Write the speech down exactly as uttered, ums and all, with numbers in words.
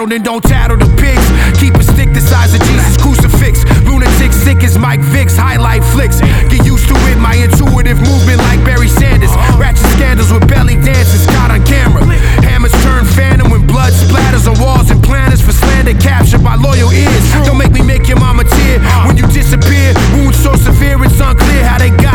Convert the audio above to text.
battle, then don't tattle the pigs. Keep a stick the size of Jesus' crucifix. Lunatic sick as Mike Vicks, highlight flicks. Get used to it, my intuitive movement like Barry Sanders. Ratchet scandals with belly dances caught on camera. Hammers turn phantom when blood splatters on walls and planners for slander captured by loyal ears. Don't make me make your mama tear when you disappear. Wounds so severe it's unclear how they got